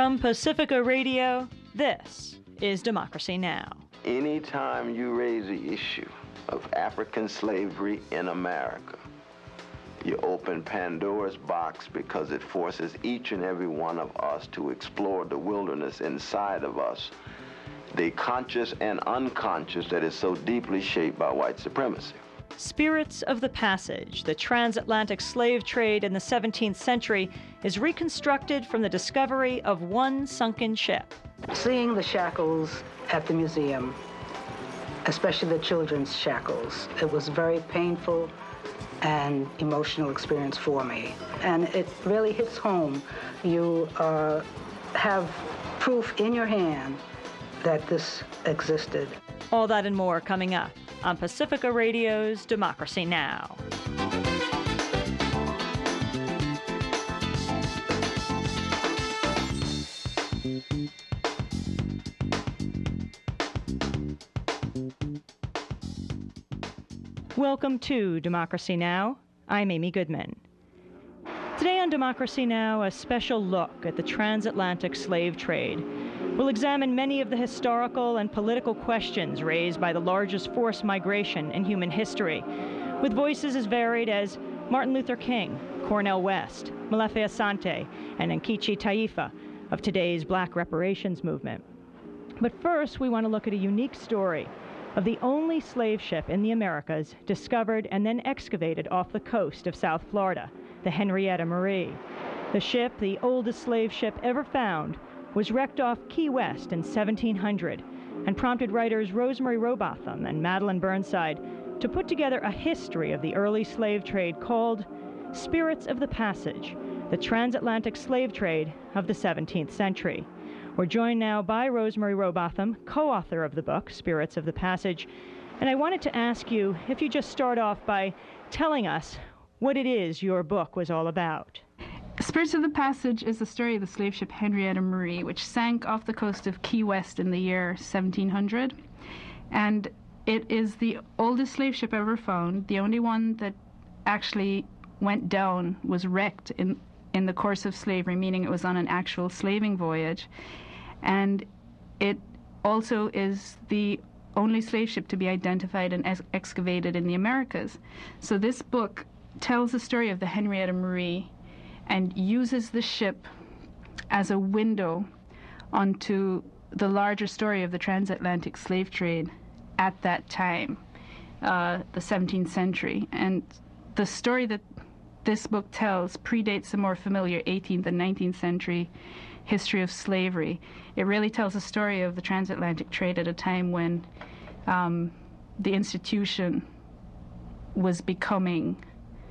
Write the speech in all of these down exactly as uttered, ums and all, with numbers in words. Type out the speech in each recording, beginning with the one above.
From Pacifica Radio, this is Democracy Now! Anytime you raise the issue of African slavery in America, you open Pandora's box because it forces each and every one of us to explore the wilderness inside of us, the conscious and unconscious that is so deeply shaped by white supremacy. Spirits of the Passage, the transatlantic slave trade in the seventeenth century, is reconstructed from the discovery of one sunken ship. Seeing the shackles at the museum, especially the children's shackles, it was a very painful and emotional experience for me. And it really hits home. You uh, have proof in your hand that this existed. All that and more coming up on Pacifica Radio's Democracy Now! Welcome to Democracy Now! I'm Amy Goodman. Today on Democracy Now!, a special look at the transatlantic slave trade. We'll examine many of the historical and political questions raised by the largest forced migration in human history, with voices as varied as Martin Luther King, Cornel West, Molefi Asante, and Nkechi Taifa of today's Black reparations movement. But first, we want to look at a unique story of the only slave ship in the Americas discovered and then excavated off the coast of South Florida, the Henrietta Marie. The ship, the oldest slave ship ever found, was wrecked off Key West in seventeen hundred and prompted writers Rosemary Robotham and Madeline Burnside to put together a history of the early slave trade called Spirits of the Passage, the transatlantic slave trade of the seventeenth century. We're joined now by Rosemary Robotham, co-author of the book, Spirits of the Passage, and I wanted to ask you if you just start off by telling us what it is your book was all about. Spirits of the Passage is the story of the slave ship Henrietta Marie, which sank off the coast of Key West in the year seventeen hundred. And it is the oldest slave ship ever found. The only one that actually went down was wrecked in, in the course of slavery, meaning it was on an actual slaving voyage. And it also is the only slave ship to be identified and ex- excavated in the Americas. So this book tells the story of the Henrietta Marie and uses the ship as a window onto the larger story of the transatlantic slave trade at that time, uh, the seventeenth century. And the story that this book tells predates the more familiar eighteenth and nineteenth century history of slavery. It really tells the story of the transatlantic trade at a time when um, the institution was becoming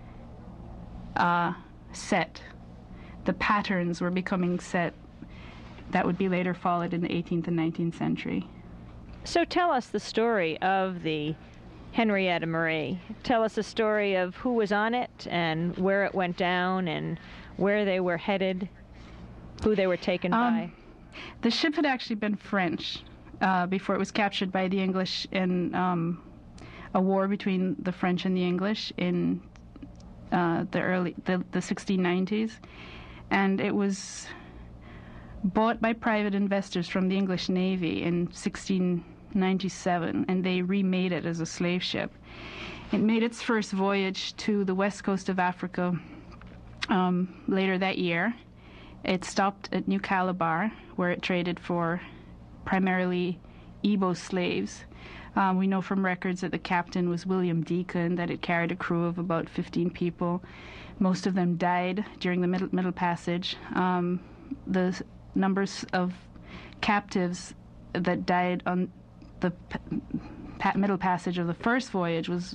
uh, set. The patterns were becoming set that would be later followed in the eighteenth and nineteenth century. So tell us the story of the Henrietta Marie. Tell us the story of who was on it and where it went down and where they were headed, who they were taken um, by. The ship had actually been French uh, before it was captured by the English in um, a war between the French and the English in uh, the early the, the sixteen nineties. And it was bought by private investors from the English Navy in sixteen ninety-seven, and they remade it as a slave ship. It made its first voyage to the west coast of Africa um, later that year. It stopped at New Calabar, where it traded for primarily Igbo slaves. Um, we know from records that the captain was William Deacon, that it carried a crew of about fifteen people. Most of them died during the Middle, middle Passage. Um, the numbers of captives that died on the pa- Middle Passage of the first voyage was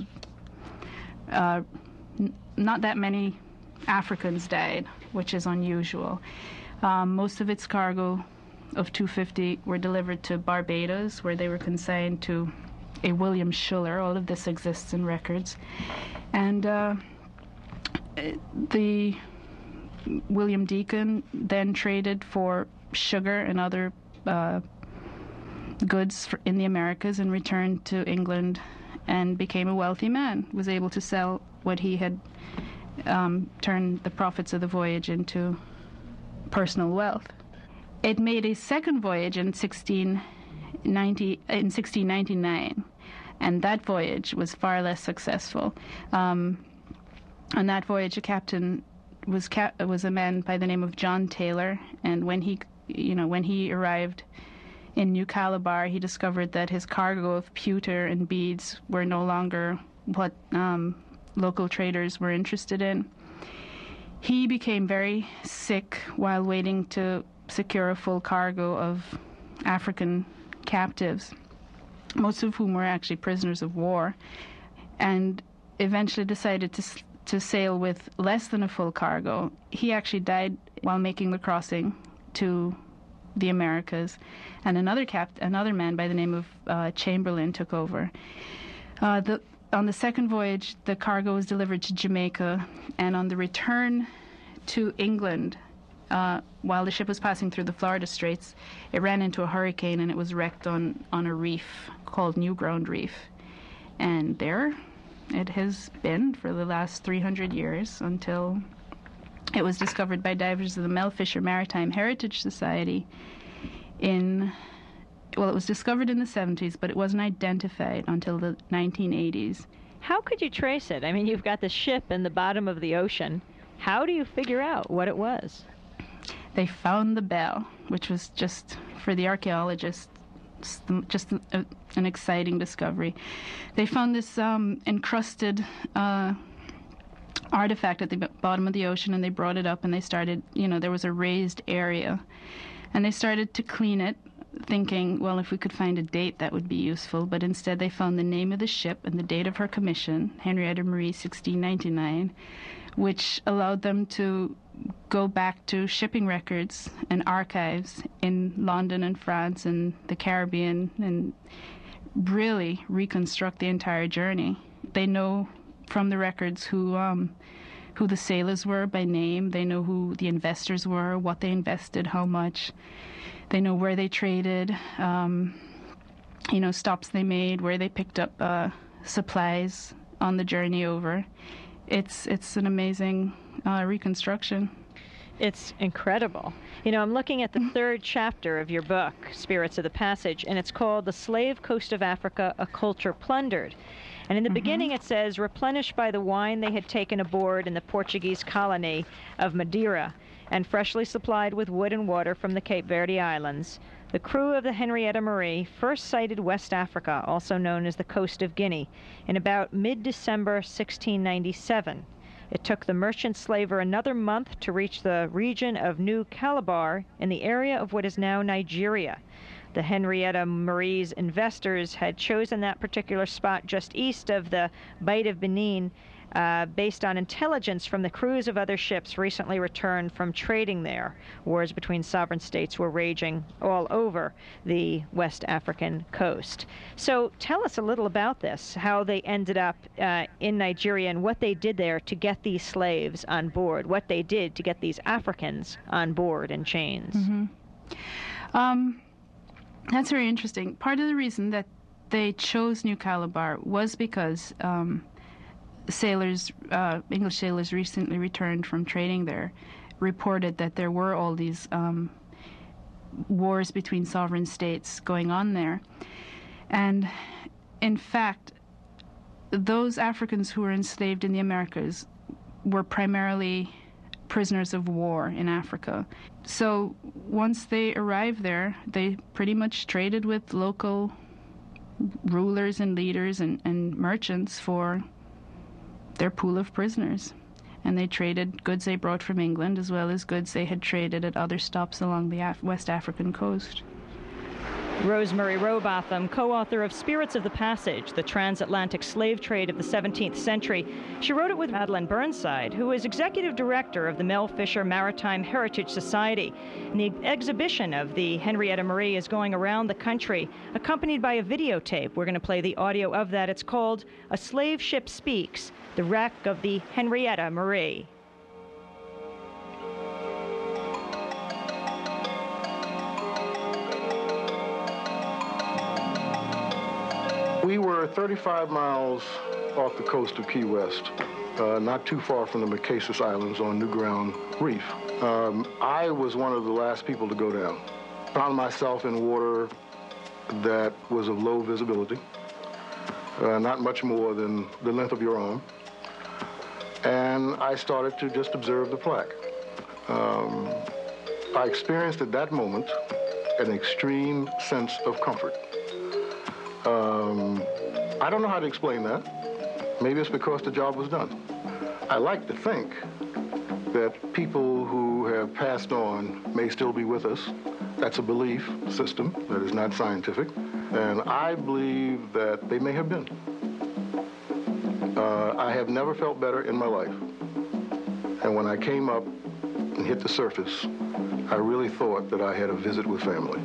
uh, n- not that many Africans died, which is unusual. Um, most of its cargo of two hundred fifty were delivered to Barbados, where they were consigned to a William Schuller. All of this exists in records. And uh, the William Deacon then traded for sugar and other uh, goods for, in the Americas, and returned to England and became a wealthy man, was able to sell what he had um, turned the profits of the voyage into personal wealth. it made a second voyage in sixteen ninety, in sixteen ninety-nine, and that voyage was far less successful. Um, on that voyage, a captain was cap- was a man by the name of John Taylor, and when he, you know, when he arrived in New Calabar, he discovered that his cargo of pewter and beads were no longer what um, local traders were interested in. He became very sick while waiting to secure a full cargo of African captives, most of whom were actually prisoners of war, and eventually decided to to sail with less than a full cargo. He actually died while making the crossing to the Americas, and another cap another man by the name of uh, Chamberlain took over. Uh, the on the second voyage, the cargo was delivered to Jamaica, and on the return to England, uh, while the ship was passing through the Florida Straits, it ran into a hurricane and it was wrecked on, on a reef called Newground Reef. And there it has been for the last three hundred years until it was discovered by divers of the Mel Fisher Maritime Heritage Society in, well, it was discovered in the seventies, but it wasn't identified until the nineteen eighties. How could you trace it? I mean, you've got the ship in the bottom of the ocean. How do you figure out what it was? They found the bell, which was just, for the archaeologists, just a, an exciting discovery. They found this um, encrusted uh, artifact at the bottom of the ocean, and they brought it up, and they started, you know, there was a raised area, and they started to clean it, thinking, well, if we could find a date, that would be useful. But instead, they found the name of the ship and the date of her commission, Henrietta Marie, sixteen ninety-nine, which allowed them to go back to shipping records and archives in London and France and the Caribbean and really reconstruct the entire journey. They know from the records who um, who the sailors were by name. They know who the investors were, what they invested, how much. They know where they traded, um, you know, stops they made, where they picked up uh, supplies on the journey over. It's it's an amazing uh, reconstruction. It's incredible. You know, I'm looking at the third chapter of your book, Spirits of the Passage, and it's called The Slave Coast of Africa, A Culture Plundered. And in the mm-hmm. beginning it says, replenished by the wine they had taken aboard in the Portuguese colony of Madeira, and freshly supplied with wood and water from the Cape Verde Islands, the crew of the Henrietta Marie first sighted West Africa, also known as the coast of Guinea, in about mid-December sixteen ninety-seven. It took the merchant slaver another month to reach the region of New Calabar in the area of what is now Nigeria. The Henrietta Marie's investors had chosen that particular spot just east of the Bight of Benin, Uh, based on intelligence from the crews of other ships recently returned from trading there. Wars between sovereign states were raging all over the West African coast. So tell us a little about this, how they ended up uh, in Nigeria and what they did there to get these slaves on board, what they did to get these Africans on board in chains. Mm-hmm. Um, that's very interesting. Part of the reason that they chose New Calabar was because um, sailors, uh, English sailors recently returned from trading there, reported that there were all these um, wars between sovereign states going on there. And in fact, those Africans who were enslaved in the Americas were primarily prisoners of war in Africa. So once they arrived there, they pretty much traded with local rulers and leaders and, and merchants for their pool of prisoners. And they traded goods they brought from England as well as goods they had traded at other stops along the Af- West African coast. Rosemary Robotham, co-author of Spirits of the Passage, The Transatlantic Slave Trade of the seventeenth Century. She wrote it with Madeline Burnside, who is executive director of the Mel Fisher Maritime Heritage Society. And the exhibition of the Henrietta Marie is going around the country, accompanied by a videotape. We're going to play the audio of that. It's called A Slave Ship Speaks, the Wreck of the Henrietta Marie. We were thirty-five miles off the coast of Key West, uh, not too far from the Marquesas Islands on Newground Reef. Um, I was one of the last people to go down. found myself in water that was of low visibility, uh, not much more than the length of your arm. And I started to just observe the plaque. Um, I experienced at that moment an extreme sense of comfort. Um, I don't know how to explain that. Maybe it's because the job was done. I like to think that people who have passed on may still be with us. That's a belief system that is not scientific. And I believe that they may have been. Uh, I have never felt better in my life. And when I came up and hit the surface, I really thought that I had a visit with family.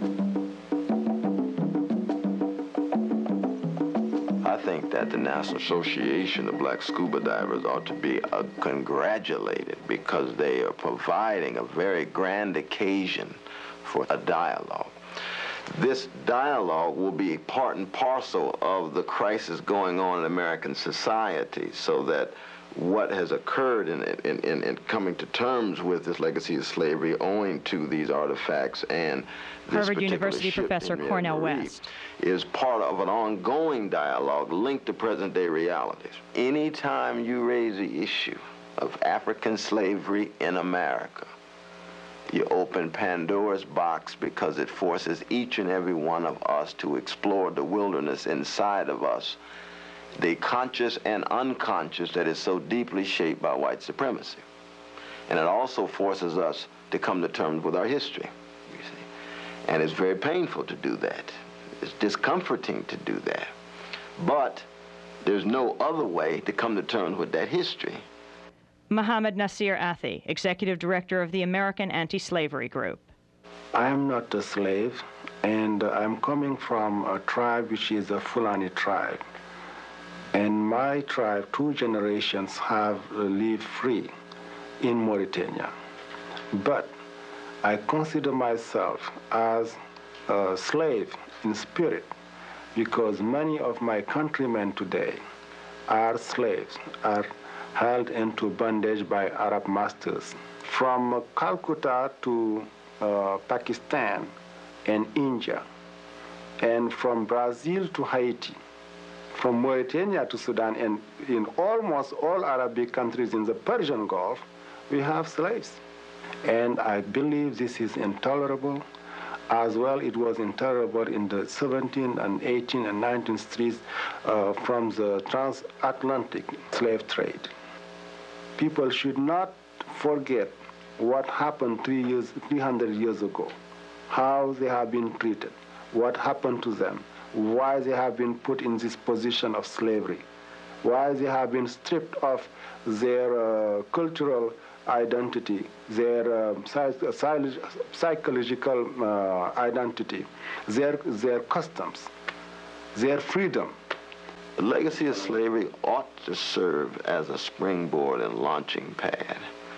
I think that the National Association of Black Scuba Divers ought to be uh, congratulated because they are providing a very grand occasion for a dialogue. This dialogue will be part and parcel of the crisis going on in American society, so that what has occurred in, in, in, in coming to terms with this legacy of slavery owing to these artifacts and this Harvard University professor Cornel West is part of an ongoing dialogue linked to present-day realities. Anytime you raise the issue of African slavery in America, you open Pandora's box because it forces each and every one of us to explore the wilderness inside of us, the conscious and unconscious that is so deeply shaped by white supremacy. And it also forces us to come to terms with our history, you see. And it's very painful to do that. It's discomforting to do that. But there's no other way to come to terms with that history. Mohammed Nasir Athi, Executive Director of the American Anti-Slavery Group. I am not a slave, and I'm coming from a tribe which is a Fulani tribe. And my tribe, two generations have lived free in Mauritania. But I consider myself as a slave in spirit because many of my countrymen today are slaves, are held into bondage by Arab masters. From Calcutta to uh, Pakistan and India, and from Brazil to Haiti, from Mauritania to Sudan, and in almost all Arabic countries in the Persian Gulf, we have slaves. And I believe this is intolerable. As well, it was intolerable in the seventeenth and eighteenth and nineteenth streets uh, from the transatlantic slave trade. People should not forget what happened three years, three hundred years ago, how they have been treated, what happened to them, why they have been put in this position of slavery, why they have been stripped of their uh, cultural identity, their uh, psych psychological uh, identity, their, their customs, their freedom. The legacy of slavery ought to serve as a springboard and launching pad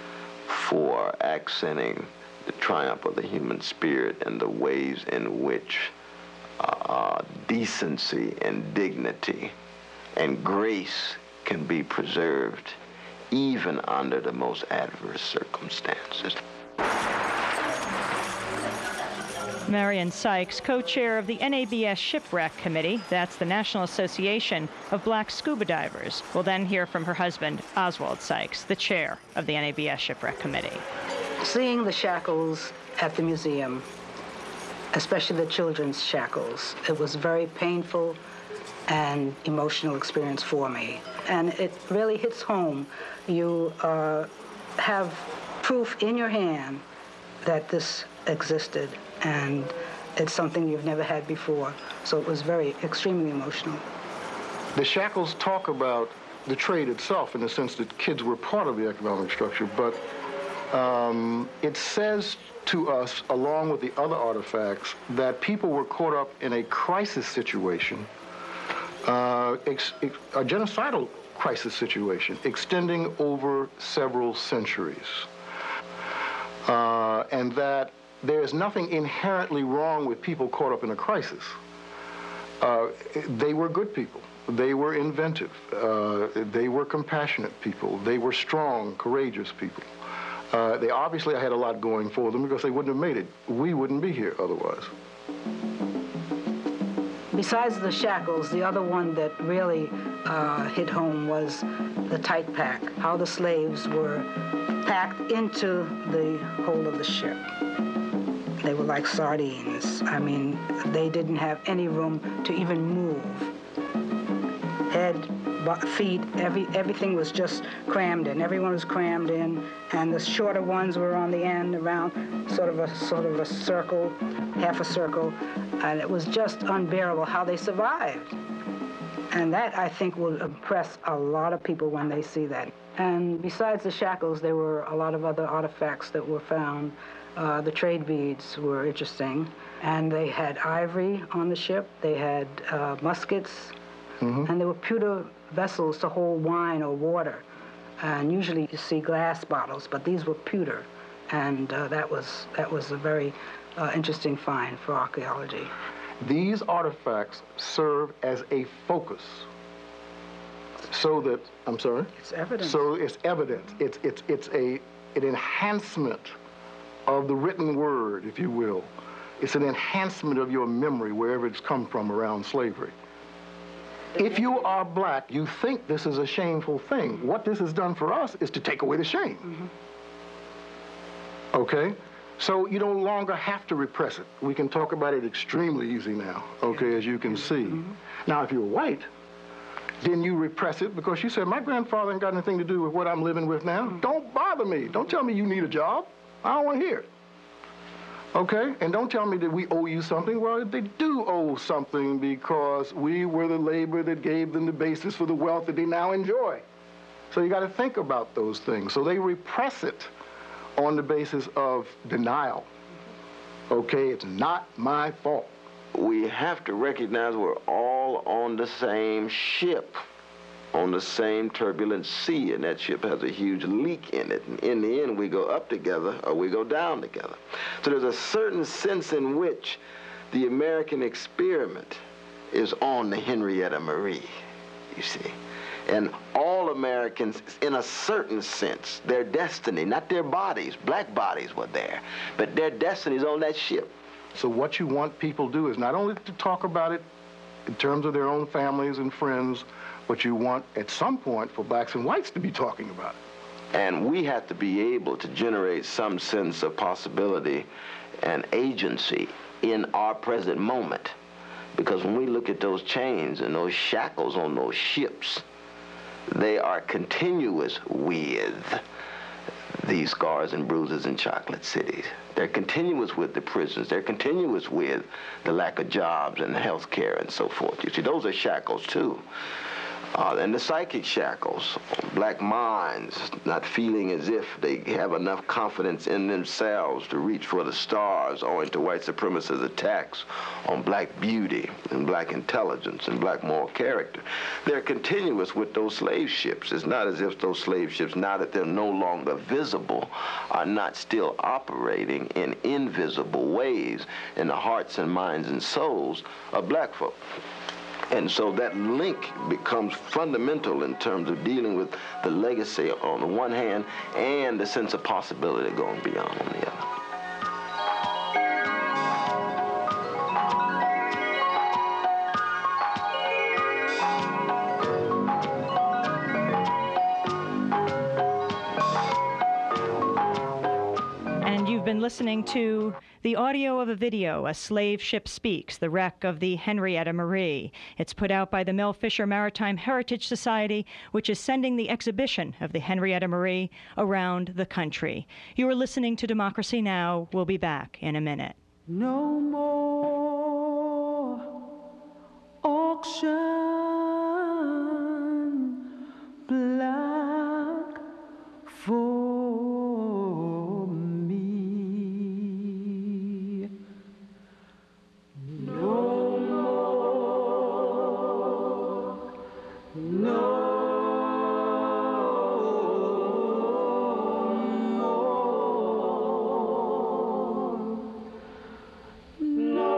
for accenting the triumph of the human spirit and the ways in which uh, decency and dignity and grace can be preserved even under the most adverse circumstances. Marion Sykes, co-chair of the N A B S Shipwreck Committee, that's the National Association of Black Scuba Divers, will then hear from her husband, Oswald Sykes, the chair of the N A B S Shipwreck Committee. Seeing the shackles at the museum, especially the children's shackles, it was a very painful and emotional experience for me. And it really hits home. You uh, have proof in your hand that this existed, and it's something you've never had before. So it was very, extremely emotional. The shackles talk about the trade itself in the sense that kids were part of the economic structure, but um, it says to us, along with the other artifacts, that people were caught up in a crisis situation, uh, ex ex a genocidal crisis situation, extending over several centuries. Uh, and that there is nothing inherently wrong with people caught up in a crisis. Uh, they were good people. They were inventive. Uh, they were compassionate people. They were strong, courageous people. Uh, they obviously had a lot going for them because they wouldn't have made it. We wouldn't be here otherwise. Besides the shackles, the other one that really uh, hit home was the tight pack, how the slaves were packed into the hold of the ship. They were like sardines. I mean, they didn't have any room to even move. Head, feet, every, everything was just crammed in. Everyone was crammed in, and the shorter ones were on the end, around sort of a sort of a circle, half a circle, and it was just unbearable how they survived. And that, I think, will impress a lot of people when they see that. And besides the shackles, there were a lot of other artifacts that were found. Uh, the trade beads were interesting, and they had ivory on the ship. They had uh, muskets, mm-hmm. and there were pewter vessels to hold wine or water. And usually you see glass bottles, but these were pewter, and uh, that was that was a very uh, interesting find for archaeology. These artifacts serve as a focus, so that I'm sorry. It's evidence. So it's evidence. It's it's it's a an enhancement of the written word, if you will. It's an enhancement of your memory wherever it's come from around slavery. If you are black, you think this is a shameful thing. What this has done for us is to take away the shame. Mm-hmm. Okay? So you no longer have to repress it. We can talk about it extremely easy now, okay, as you can see. Mm-hmm. Now, if you're white, then you repress it because you said, my grandfather ain't got anything to do with what I'm living with now. Mm-hmm. Don't bother me. Don't tell me you need a job. I don't want to hear it. Okay? And don't tell me that we owe you something. Well, they do owe something because we were the labor that gave them the basis for the wealth that they now enjoy. So you got to think about those things. So they repress it on the basis of denial. Okay? It's not my fault. We have to recognize we're all on the same ship, on the same turbulent sea, and that ship has a huge leak in it. And in the end, we go up together or we go down together. So there's a certain sense in which the American experiment is on the Henrietta Marie, you see. And all Americans, in a certain sense, their destiny, not their bodies, black bodies were there, but their destinies on that ship. So what you want people to do is not only to talk about it in terms of their own families and friends, but you want, at some point, for blacks and whites to be talking about it. And we have to be able to generate some sense of possibility and agency in our present moment. Because when we look at those chains and those shackles on those ships, they are continuous with these scars and bruises in chocolate cities. They're continuous with the prisons. They're continuous with the lack of jobs and health care and so forth. You see, those are shackles too. Uh, and the psychic shackles, black minds not feeling as if they have enough confidence in themselves to reach for the stars owing to white supremacist attacks on black beauty and black intelligence and black moral character. They're continuous with those slave ships. It's not as if those slave ships, now that they're no longer visible, are not still operating in invisible ways in the hearts and minds and souls of black folk. And so that link becomes fundamental in terms of dealing with the legacy on the one hand and the sense of possibility going beyond on the other. You've been listening to the audio of a video, A Slave Ship Speaks, the wreck of the Henrietta Marie. It's put out by the Mel Fisher Maritime Heritage Society, which is sending the exhibition of the Henrietta Marie around the country. You are listening to Democracy Now! We'll be back in a minute. No more auction, black for No.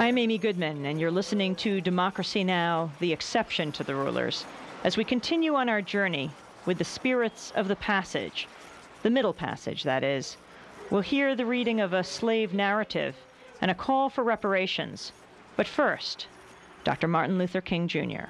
I'm Amy Goodman, and you're listening to Democracy Now!, the exception to the rulers, as we continue on our journey with the spirits of the passage, the Middle Passage, that is. We'll hear the reading of a slave narrative and a call for reparations. But first, Doctor Martin Luther King, Junior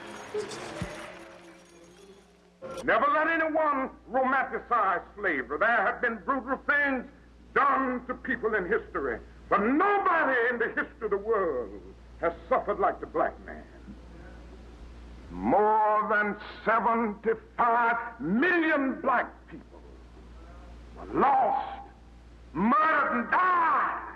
Never let anyone romanticize slavery. There have been brutal things done to people in history, but nobody in the history of the world has suffered like the black man. More than seventy-five million black people were lost, murdered, and died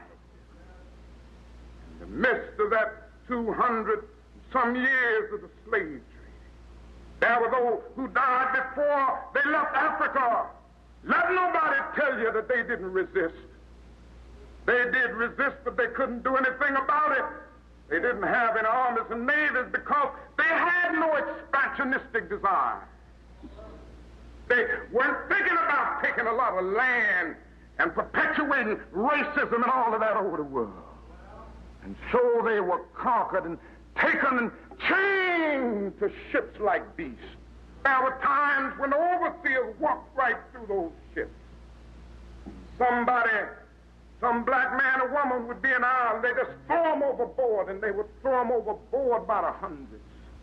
in the midst of that two hundred some years of the slave trade. There were those who died before they left Africa. Let nobody tell you that they didn't resist. They did resist, but they couldn't do anything about it. They didn't have any armies and navies because they had no expansionistic desire. They weren't thinking about taking a lot of land and perpetuating racism and all of that over the world. And so they were conquered and taken and chained to ships like beasts. There were times when the overseers walked right through those ships. Somebody, some black man or woman would be in Ireland, they just throw them overboard, and they would throw them overboard by the hundreds.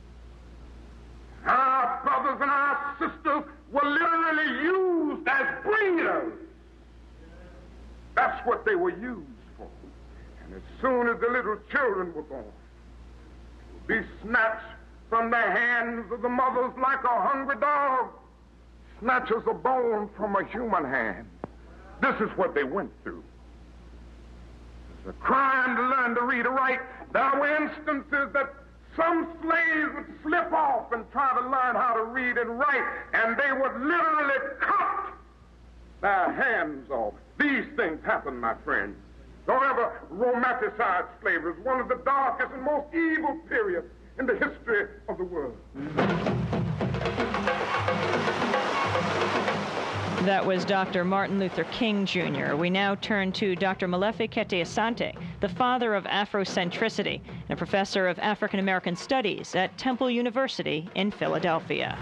Our brothers and our sisters were literally used as breeders. That's what they were used for. And as soon as the little children were born, be snatched from the hands of the mothers like a hungry dog snatches a bone from a human hand. This is what they went through. It's a crime to learn to read and write. There were instances that some slaves would slip off and try to learn how to read and write, and they would literally cut their hands off. These things happen, my friends. Don't ever romanticize slavery. It's one of the darkest and most evil periods in the history of the world. That was Doctor Martin Luther King, Junior We now turn to Doctor Molefi Kete-Asante, the father of Afrocentricity and a professor of African American Studies at Temple University in Philadelphia.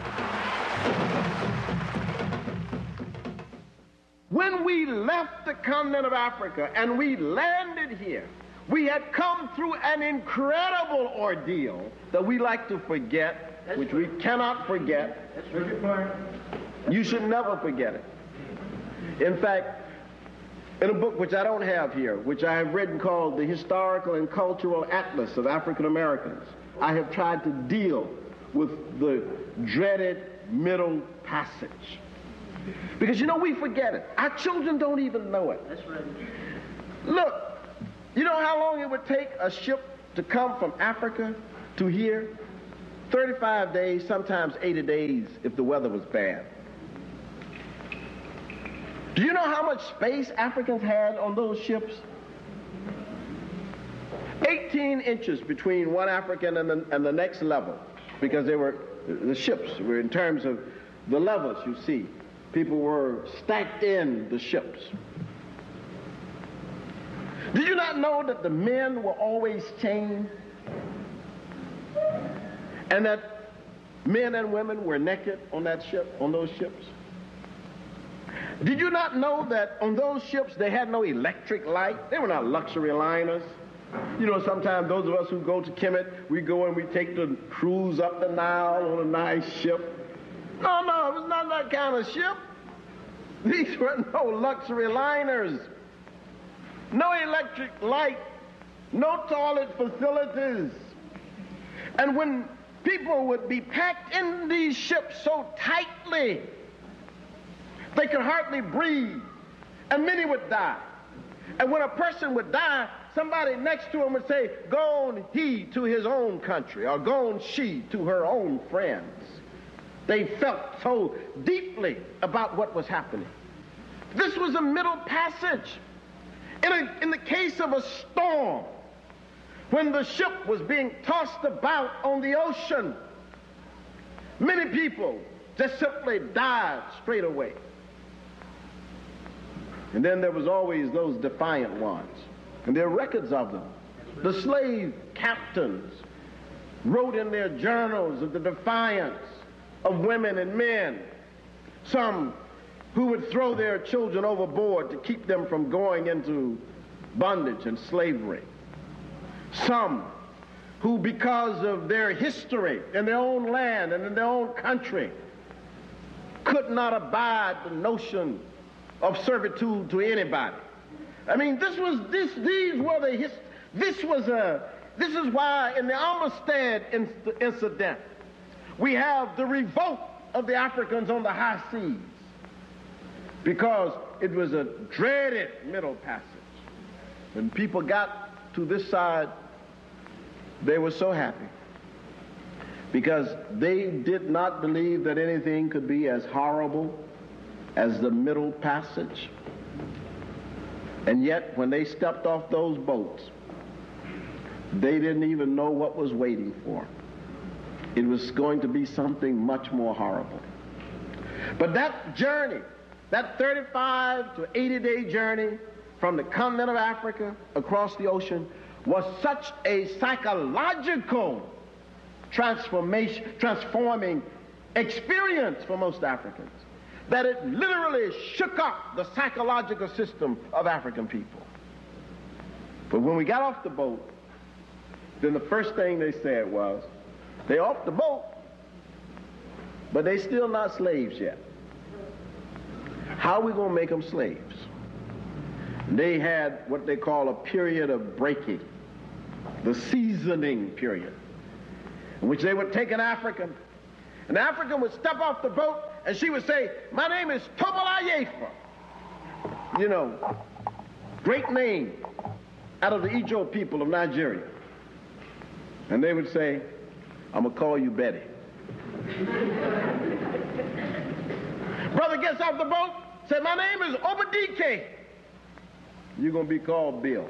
When we left the continent of Africa and we landed here, we had come through an incredible ordeal that we like to forget, That's which right. we cannot forget. That's right. You should never forget it. In fact, in a book which I don't have here, which I have written called The Historical and Cultural Atlas of African Americans, I have tried to deal with the dreaded Middle Passage. Because, you know, we forget it. Our children don't even know it. That's right. Look, you know how long it would take a ship to come from Africa to here? thirty-five days, sometimes eighty days if the weather was bad. Do you know how much space Africans had on those ships? eighteen inches between one African and the, and the next level, because they were, the ships were in terms of the levels, you see. People were stacked in the ships. Did you not know that the men were always chained? And that men and women were naked on that ship, on those ships? Did you not know that on those ships they had no electric light? They were not luxury liners. You know, sometimes those of us who go to Kemet, we go and we take the cruise up the Nile on a nice ship. No, no, it was not that kind of ship. These were no luxury liners. No electric light. No toilet facilities. And when people would be packed in these ships so tightly, they could hardly breathe, and many would die. And when a person would die, somebody next to him would say, "Gone he to his own country," or "Gone she to her own friends." They felt so deeply about what was happening. This was a Middle Passage. In, a, in the case of a storm, when the ship was being tossed about on the ocean, many people just simply died straight away. And then there was always those defiant ones, and there are records of them. the slave captains wrote in their journals of the defiance of women and men, some who would throw their children overboard to keep them from going into bondage and slavery, some who, because of their history in their own land and in their own country, could not abide the notion of servitude to anybody. I mean, this was this. These were the his. This was a. This is why in the Amistad inc- incident, we have the revolt of the Africans on the high seas, because it was a dreaded Middle Passage. When people got to this side, they were so happy, because they did not believe that anything could be as horrible as the Middle Passage. And yet, when they stepped off those boats, they didn't even know what was waiting for. It was going to be something much more horrible. But that journey, that thirty-five to eighty day journey from the continent of Africa across the ocean, was such a psychological transformation, transforming experience for most Africans, that it literally shook up the psychological system of African people. But when we got off the boat, then the first thing they said was, they off the boat, but they still not slaves yet. How are we going to make them slaves? They had what they call a period of breaking, the seasoning period, in which they would take an African. An African would step off the boat and she would say, "My name is Tobola Yefa." You know, great name out of the Ijo people of Nigeria. And they would say, "I'm going to call you Betty." Brother gets off the boat, say, "My name is Obadike." You're going to be called Bill.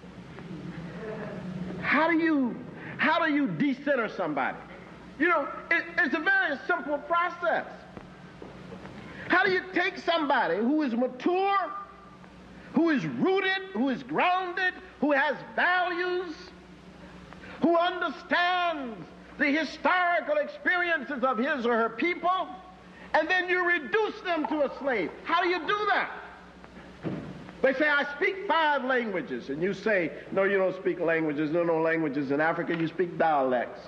How do you, how do you decenter somebody? You know, it, it's a very simple process. How do you take somebody who is mature, who is rooted, who is grounded, who has values, who understands the historical experiences of his or her people, and then you reduce them to a slave? How do you do that? They say, "I speak five languages." And you say, "No, you don't speak languages. There are no languages in Africa. You speak dialects."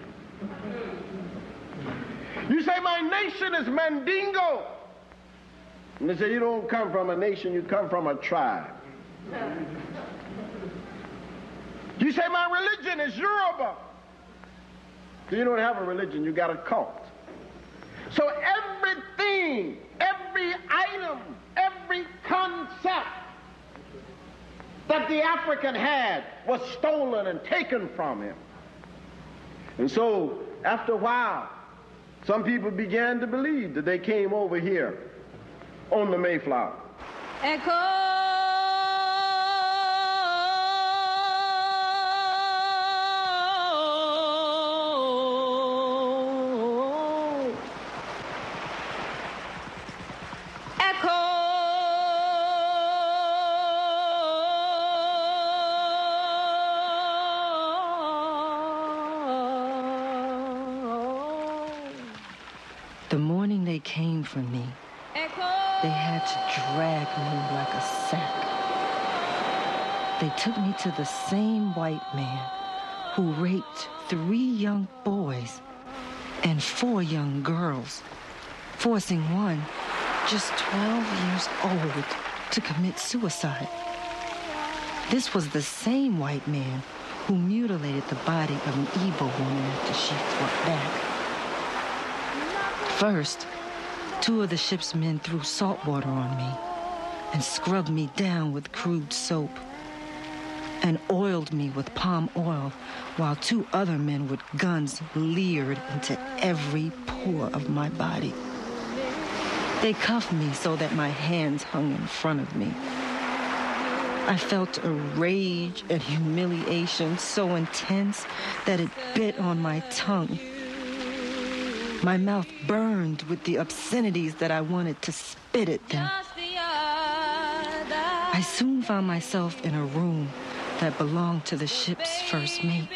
You say, "My nation is Mandingo." And they say, "You don't come from a nation, you come from a tribe." You say, "My religion is Yoruba." So you don't have a religion, you got a cult. So everything, every item, every concept that the African had was stolen and taken from him. And so after a while, some people began to believe that they came over here on the Mayflower. Echo. The morning they came for me, they had to drag me like a sack. They took me to the same white man who raped three young boys and four young girls, forcing one, just twelve years old, to commit suicide. This was the same white man who mutilated the body of an Igbo woman after she fought back. First, two of the ship's men threw salt water on me and scrubbed me down with crude soap and oiled me with palm oil, while two other men with guns leered into every pore of my body. They cuffed me so that my hands hung in front of me. I felt a rage and humiliation so intense that it bit on my tongue. My mouth burned with the obscenities that I wanted to spit at them. I soon found myself in a room that belonged to the ship's first mate.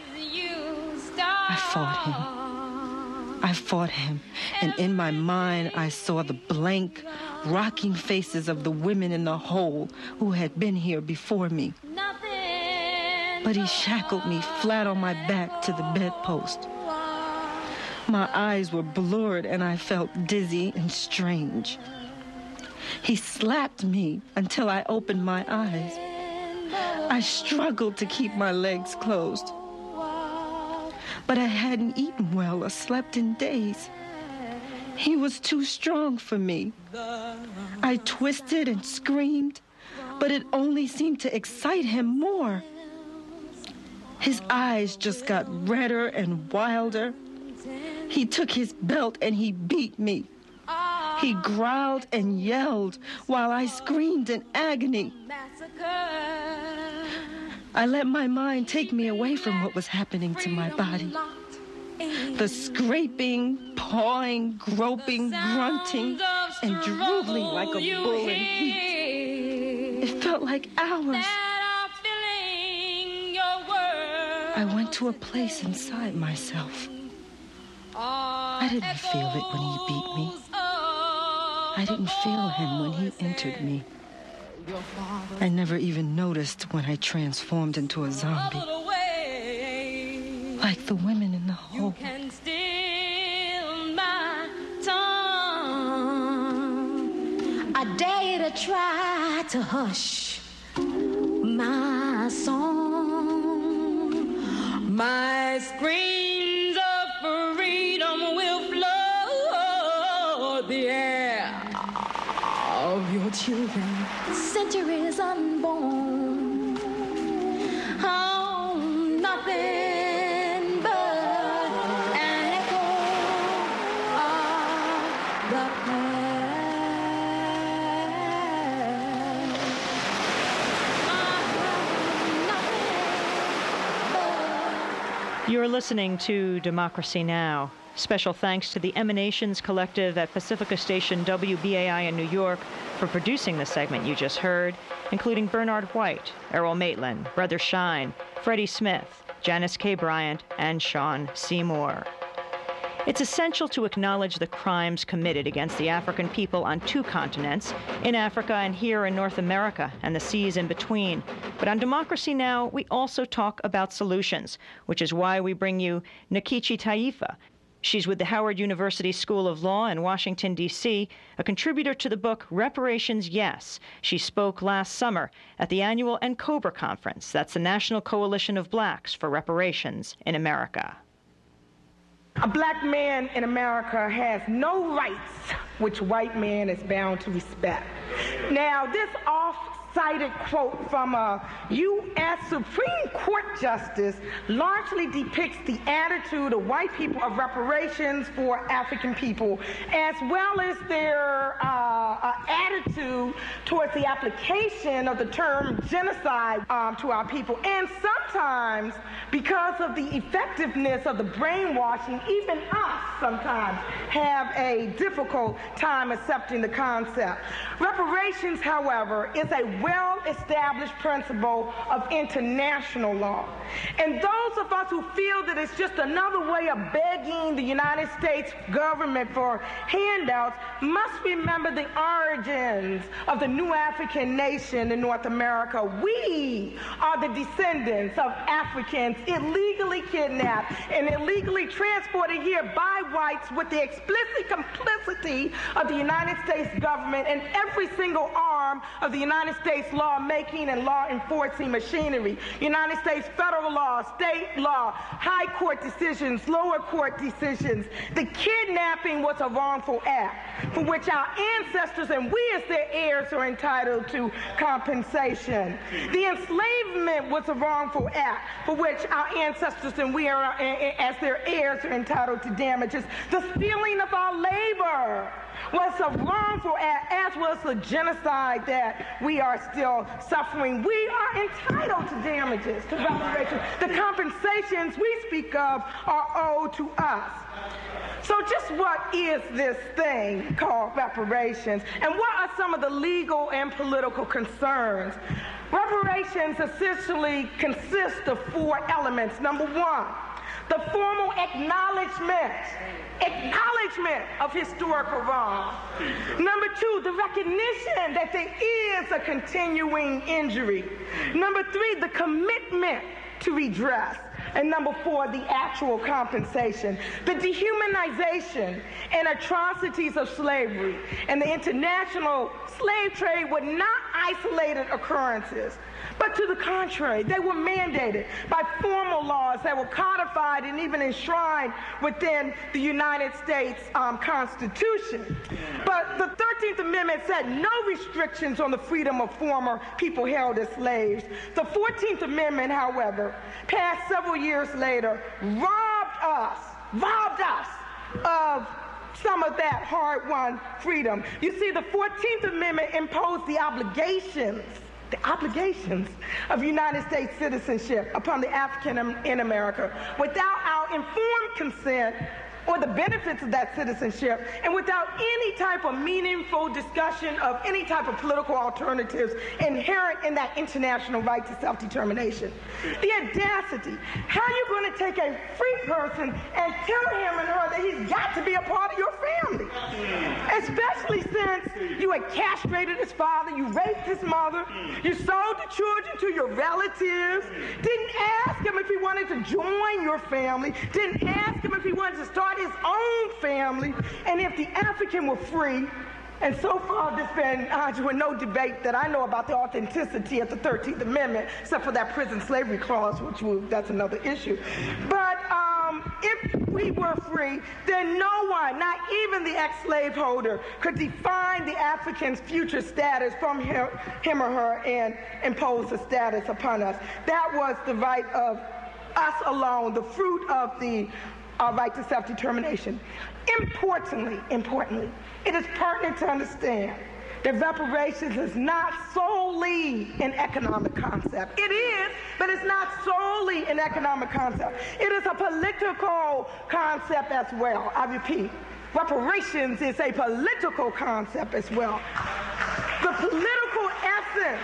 I fought him. I fought him, and in my mind I saw the blank, rocking faces of the women in the hold who had been here before me. But he shackled me flat on my back to the bedpost. My eyes were blurred and I felt dizzy and strange. He slapped me until I opened my eyes. I struggled to keep my legs closed. But I hadn't eaten well or slept in days. He was too strong for me. I twisted and screamed, but it only seemed to excite him more. His eyes just got redder and wilder. He took his belt and he beat me. He growled and yelled while I screamed in agony. I let my mind take me away from what was happening to my body. The scraping, pawing, groping, grunting, and drooling like a bull in heat. It felt like hours. I went to a place inside myself. I didn't feel it when he beat me. I didn't feel him when he entered me. I never even noticed when I transformed into a zombie. Like the women in the hole. You can steal my tongue. I dare you to try to hush my song. My screams of freedom will flood the air of your children. Centuries unborn. Oh, nothing but an echo of the past. You're listening to Democracy Now! Special thanks to the Emanations Collective at Pacifica Station W B A I in New York for producing the segment you just heard, including Bernard White, Errol Maitland, Brother Shine, Freddie Smith, Janice K. Bryant, and Sean Seymour. It's essential to acknowledge the crimes committed against the African people on two continents, in Africa and here in North America and the seas in between. But on Democracy Now!, we also talk about solutions, which is why we bring you Nkechi Taifa. She's with the Howard University School of Law in Washington, D C, a contributor to the book Reparations Yes. She spoke last summer at the annual NCOBRA conference. That's the National Coalition of Blacks for Reparations in America. A black man in America has no rights which white man is bound to respect. Now, this oft-cited quote from a U S Supreme Court justice largely depicts the attitude of white people of reparations for African people, as well as their uh, uh, attitude towards the application of the term genocide um, to our people. And sometimes, because of the effectiveness of the brainwashing, even us sometimes have a difficult time accepting the concept. Reparations, however, is a well-established principle of international law. And those of us who feel that it's just another way of begging the United States government for handouts must remember the origins of the new African nation in North America. We are the descendants of Africans illegally kidnapped and illegally transported here by whites with the explicit complicity of the United States government and every single arm of the United States law-making and law-enforcing machinery. United States federal law, state law, high court decisions, lower court decisions. The kidnapping was a wrongful act for which our ancestors and we as their heirs are entitled to compensation. The enslavement was a wrongful act for which our ancestors and we are, as their heirs are entitled to damages. The stealing of our labor was a wrongful act, as was the genocide that we are still suffering. We are entitled to damages, to reparations. The compensations we speak of are owed to us. So just what is this thing called reparations, and what are some of the legal and political concerns? Reparations essentially consist of four elements. Number one, the formal acknowledgement, acknowledgement of historical wrong. Number two, the recognition that there is a continuing injury. Number three, the commitment to redress. And number four, the actual compensation. The dehumanization and atrocities of slavery and the international slave trade were not isolated occurrences, but to the contrary, they were mandated by formal laws that were codified and even enshrined within the United States um, Constitution. But the thirteenth Amendment set no restrictions on the freedom of former people held as slaves. The fourteenth Amendment, however, passed several years later, robbed us, robbed us of some of that hard-won freedom. You see, the fourteenth Amendment imposed the obligations the obligations of United States citizenship upon the African in America without our informed consent or the benefits of that citizenship, and without any type of meaningful discussion of any type of political alternatives inherent in that international right to self-determination. The audacity, how are you going to take a free person and tell him and her that he's got to be a part of your family? Especially since you had castrated his father, you raped his mother, you sold the children to your relatives, didn't ask him if he wanted to join your family, didn't ask him if he wanted to start his own family, and if the African were free. And so far there's been uh, no debate that I know about the authenticity of the thirteenth Amendment, except for that prison slavery clause, which will, that's another issue. But um, if we were free, then no one, not even the ex-slaveholder, could define the African's future status from him, him or her and impose a status upon us. That was the right of us alone, the fruit of the our right to self-determination. Importantly, importantly, it is pertinent to understand that reparations is not solely an economic concept. It is, but it's not solely an economic concept. It is a political concept as well. I repeat, reparations is a political concept as well. The political essence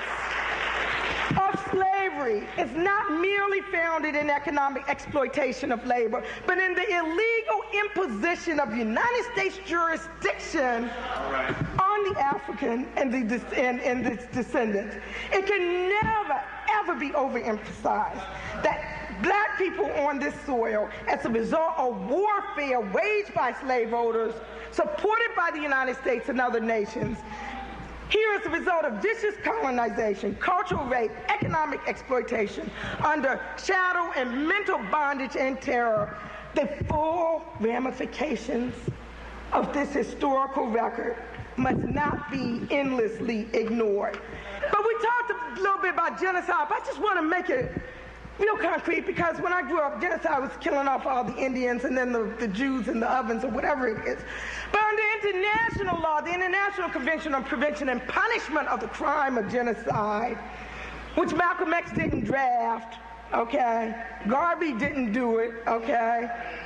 of slavery is not merely founded in economic exploitation of labor, but in the illegal imposition of United States jurisdiction right. on the African and, the, and, and its descendants. It can never, ever be overemphasized that black people on this soil, as a result of warfare waged by slaveholders, supported by the United States and other nations, here is the result of vicious colonization, cultural rape, economic exploitation, under shadow and mental bondage and terror. The full ramifications of this historical record must not be endlessly ignored. But we talked a little bit about genocide, but I just want to make it real concrete, because when I grew up, genocide was killing off all the Indians and then the, the Jews in the ovens or whatever it is. But under international law, the International Convention on Prevention and Punishment of the Crime of Genocide, which Malcolm X didn't draft, okay? Garvey didn't do it, okay?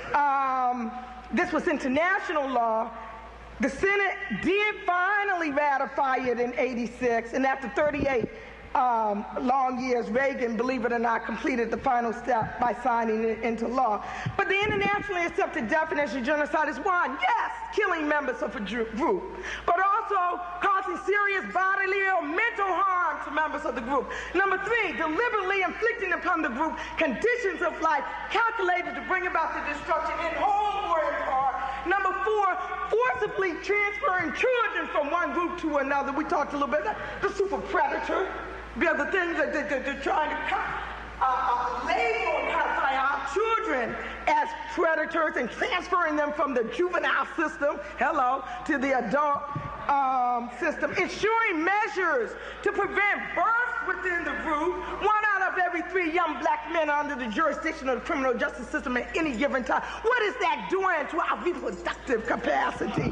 Um, this was international law. The Senate did finally ratify it in eighty-six, and after thirty-eight Um, long years, Reagan, believe it or not, completed the final step by signing it into law. But the internationally accepted definition of genocide is one, yes, killing members of a group, but also causing serious bodily or mental harm to members of the group. Number three, deliberately inflicting upon the group conditions of life calculated to bring about the destruction in whole or in part. Number four, forcibly transferring children from one group to another. We talked a little bit about the super predator. The other things that they're, they're trying to uh, uh, label and codify our children as predators and transferring them from the juvenile system, hello, to the adult um, system. Ensuring measures to prevent births within the group. One out of every three young black men are under the jurisdiction of the criminal justice system at any given time. What is that doing to our reproductive capacity?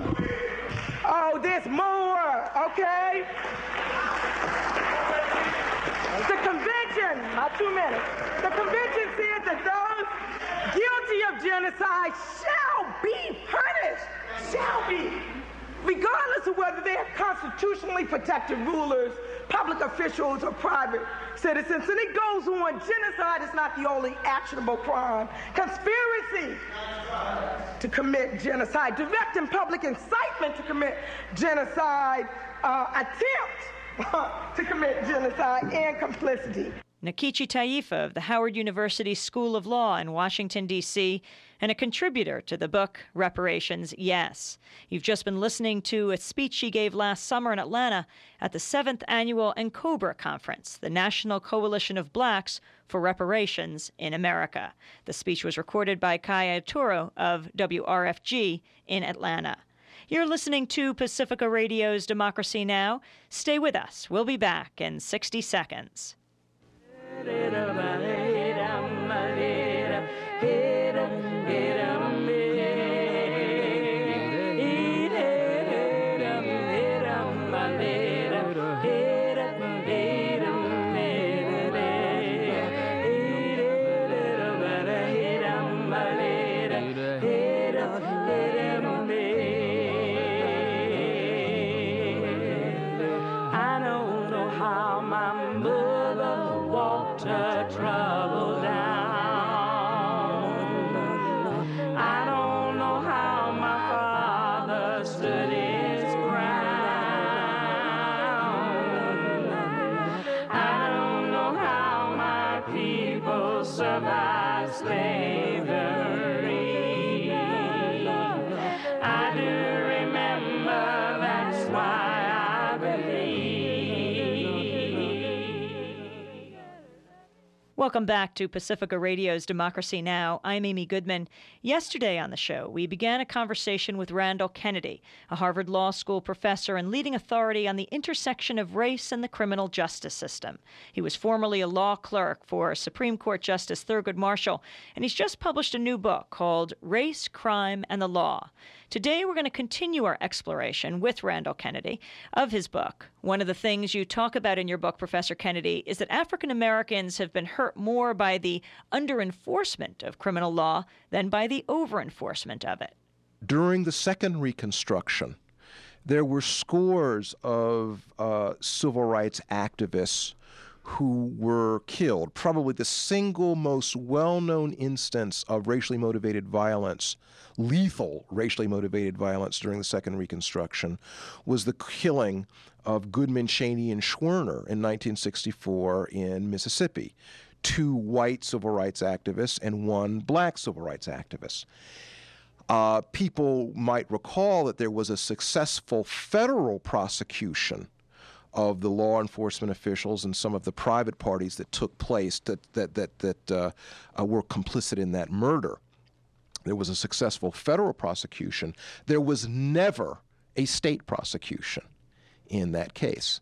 Oh, there's more, okay? The convention, uh, two minutes. The convention says that those guilty of genocide shall be punished shall be, regardless of whether they are constitutionally protected rulers, public officials, or private citizens. And it goes on. Genocide is not the only actionable crime. Conspiracy to commit genocide, direct and public incitement to commit genocide, uh, attempt to commit genocide, and complicity. Nkechi Taifa of the Howard University School of Law in Washington, D C, and a contributor to the book Reparations, Yes. You've just been listening to a speech she gave last summer in Atlanta at the seventh Annual NCOBRA Conference, the National Coalition of Blacks for Reparations in America. The speech was recorded by Kaya Turo of W R F G in Atlanta. You're listening to Pacifica Radio's Democracy Now! Stay with us. We'll be back in sixty seconds. Welcome back to Pacifica Radio's Democracy Now! I'm Amy Goodman. Yesterday on the show, we began a conversation with Randall Kennedy, a Harvard Law School professor and leading authority on the intersection of race and the criminal justice system. He was formerly a law clerk for Supreme Court Justice Thurgood Marshall, and he's just published a new book called Race, Crime, and the Law. Today, we're going to continue our exploration with Randall Kennedy of his book. One of the things you talk about in your book, Professor Kennedy, is that African Americans have been hurt more by the under-enforcement of criminal law than by the over-enforcement of it. During the Second Reconstruction, there were scores of uh, civil rights activists who were killed. Probably the single most well-known instance of racially motivated violence, lethal racially motivated violence during the Second Reconstruction, was the killing of Goodman, Cheney, and Schwerner in nineteen sixty-four in Mississippi. Two white civil rights activists and one black civil rights activist. Uh, people might recall that there was a successful federal prosecution of the law enforcement officials and some of the private parties that took place that that that that uh, uh, were complicit in that murder. There was a successful federal prosecution. There was never a state prosecution in that case.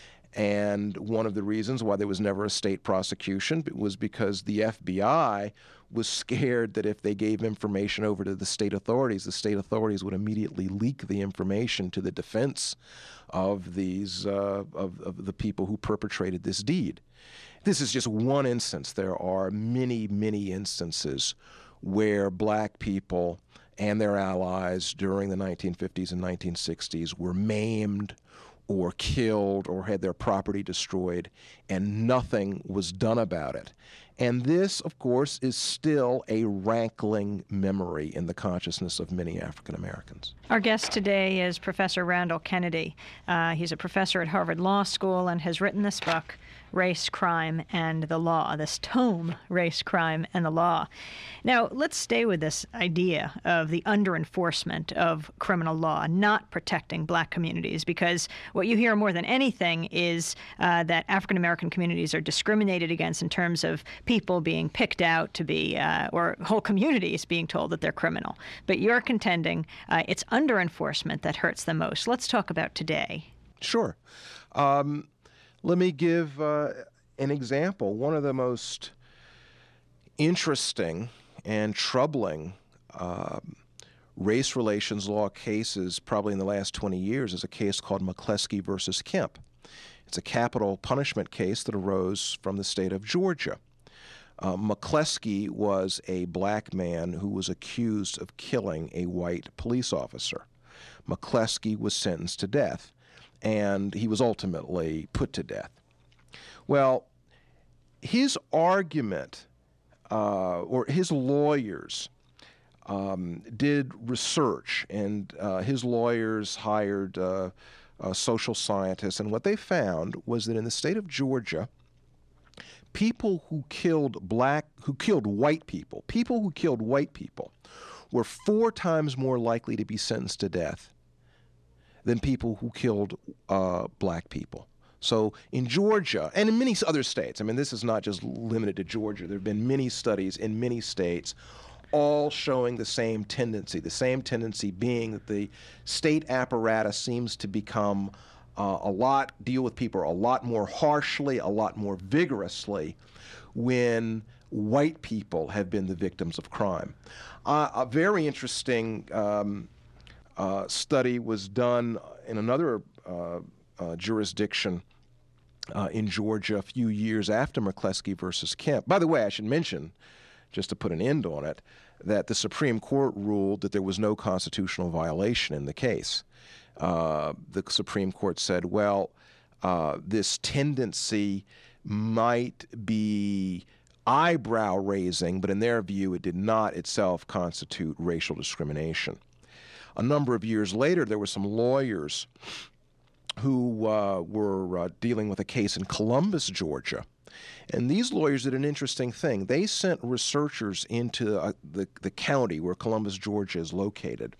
And one of the reasons why there was never a state prosecution was because the F B I was scared that if they gave information over to the state authorities, the state authorities would immediately leak the information to the defense of these uh, of, of the people who perpetrated this deed. This is just one instance. There are many, many instances where black people and their allies during the nineteen fifties and nineteen sixties were maimed or killed or had their property destroyed, and nothing was done about it. And this, of course, is still a rankling memory in the consciousness of many African Americans. Our guest today is Professor Randall Kennedy. Uh, he's a professor at Harvard Law School and has written this book, Race, Crime, and the Law, this tome, Race, Crime, and the Law. Now, let's stay with this idea of the under-enforcement of criminal law, not protecting black communities, because what you hear more than anything is uh, that African-American communities are discriminated against in terms of people being picked out to be, uh, or whole communities being told that they're criminal. But you're contending uh, it's under-enforcement that hurts them most. Let's talk about today. Sure. Um, let me give uh, an example. One of the most interesting and troubling uh, race relations law cases probably in the last twenty years is a case called McCleskey versus Kemp. It's a capital punishment case that arose from the state of Georgia. Uh, McCleskey was a black man who was accused of killing a white police officer. McCleskey was sentenced to death, and he was ultimately put to death. Well, his argument, uh, or his lawyers, um, did research, and uh, his lawyers hired uh, uh, social scientists, and what they found was that in the state of Georgia, people who killed black, who killed white people, people who killed white people, were four times more likely to be sentenced to death than people who killed uh, black people. So in Georgia, and in many other states, I mean, this is not just limited to Georgia, there have been many studies in many states all showing the same tendency, the same tendency being that the state apparatus seems to become uh, a lot, deal with people a lot more harshly, a lot more vigorously when white people have been the victims of crime. Uh, a very interesting um, uh, study was done in another uh, uh, jurisdiction uh, in Georgia a few years after McCleskey versus Kemp. By the way, I should mention, just to put an end on it, that the Supreme Court ruled that there was no constitutional violation in the case. Uh, the Supreme Court said, well, uh, this tendency might be eyebrow-raising, but in their view, it did not itself constitute racial discrimination. A number of years later, there were some lawyers who uh, were uh, dealing with a case in Columbus, Georgia. And these lawyers did an interesting thing. They sent researchers into uh, the, the county where Columbus, Georgia is located.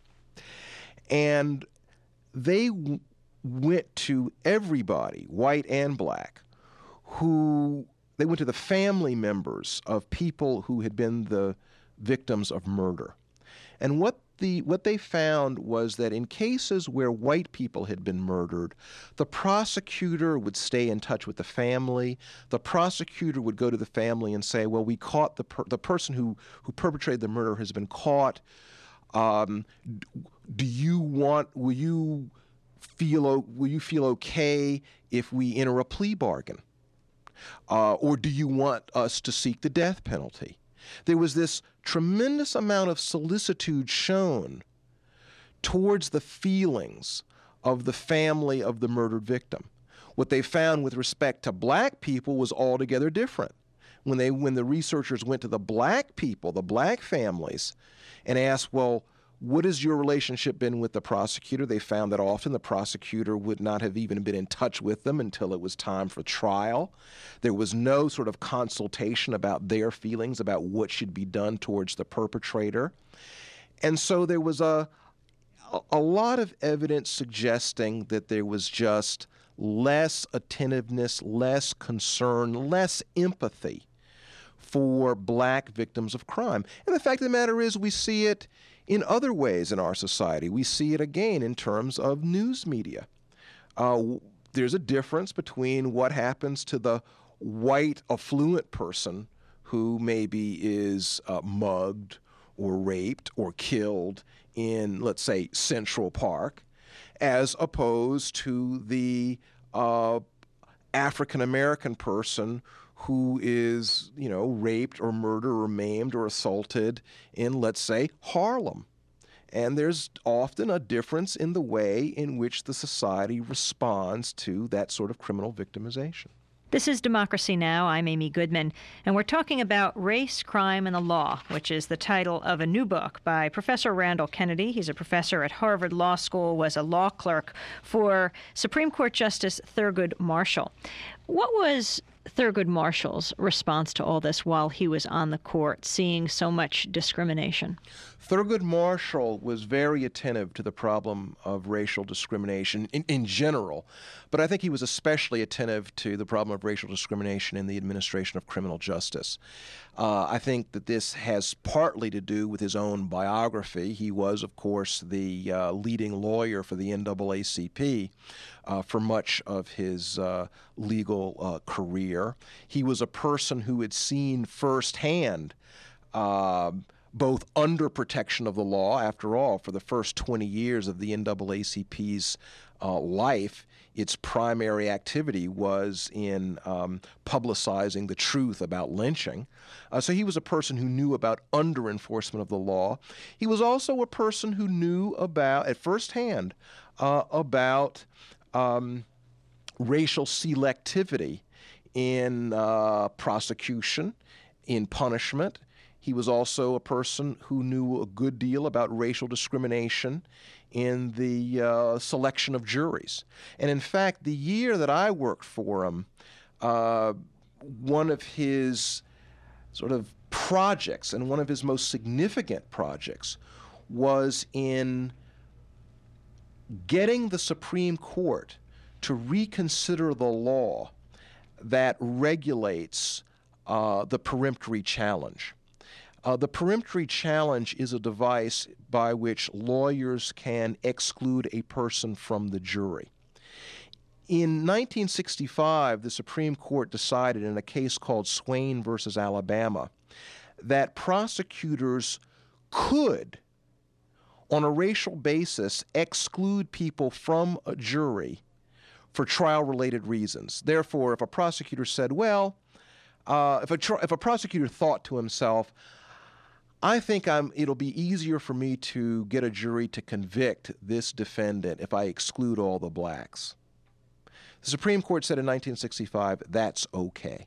And they w- went to everybody, white and black, who, they went to the family members of people who had been the victims of murder. And what The, what they found was that in cases where white people had been murdered, the prosecutor would stay in touch with the family. The prosecutor would go to the family and say, well, we caught the, per the person who, who perpetrated the murder has been caught. Um, do you want, will you feel, will you feel okay if we enter a plea bargain? Uh, or do you want us to seek the death penalty? There was this tremendous amount of solicitude shown towards the feelings of the family of the murdered victim. What they found with respect to black people was altogether different. When they, when the researchers went to the black people, the black families, and asked, well, what has your relationship been with the prosecutor? They found that often the prosecutor would not have even been in touch with them until it was time for trial. There was no sort of consultation about their feelings about what should be done towards the perpetrator. And so there was a, a lot of evidence suggesting that there was just less attentiveness, less concern, less empathy for black victims of crime. And the fact of the matter is, we see it in other ways in our society. We see it again in terms of news media. Uh, there's a difference between what happens to the white affluent person who maybe is uh, mugged or raped or killed in, let's say, Central Park, as opposed to the uh, African-American person who is, you know, raped or murdered or maimed or assaulted in, let's say, Harlem. And there's often a difference in the way in which the society responds to that sort of criminal victimization. This is Democracy Now! I'm Amy Goodman, and we're talking about Race, Crime, and the Law, which is the title of a new book by Professor Randall Kennedy. He's a professor at Harvard Law School, was a law clerk for Supreme Court Justice Thurgood Marshall. What was Thurgood Marshall's response to all this while he was on the court, seeing so much discrimination? Thurgood Marshall was very attentive to the problem of racial discrimination in, in general, but I think he was especially attentive to the problem of racial discrimination in the administration of criminal justice. Uh, I think that this has partly to do with his own biography. He was, of course, the uh, leading lawyer for the N double A C P uh, for much of his uh, legal uh, career. He was a person who had seen firsthand uh, both under protection of the law. After all, for the first twenty years of the N double A C P's uh, life, its primary activity was in um, publicizing the truth about lynching. Uh, so he was a person who knew about under-enforcement of the law. He was also a person who knew about, at first hand, uh, about um, racial selectivity in uh, prosecution, in punishment. He was also a person who knew a good deal about racial discrimination in the uh, selection of juries. And in fact, the year that I worked for him, uh, one of his sort of projects, and one of his most significant projects, was in getting the Supreme Court to reconsider the law that regulates uh, the peremptory challenge. Uh, the peremptory challenge is a device by which lawyers can exclude a person from the jury. In nineteen sixty-five, the Supreme Court decided in a case called Swain versus Alabama that prosecutors could, on a racial basis, exclude people from a jury for trial-related reasons. Therefore, if a prosecutor said, well, uh, if, a tr- if a prosecutor thought to himself, I think I'm, it'll be easier for me to get a jury to convict this defendant if I exclude all the blacks. The Supreme Court said in nineteen sixty-five, that's okay.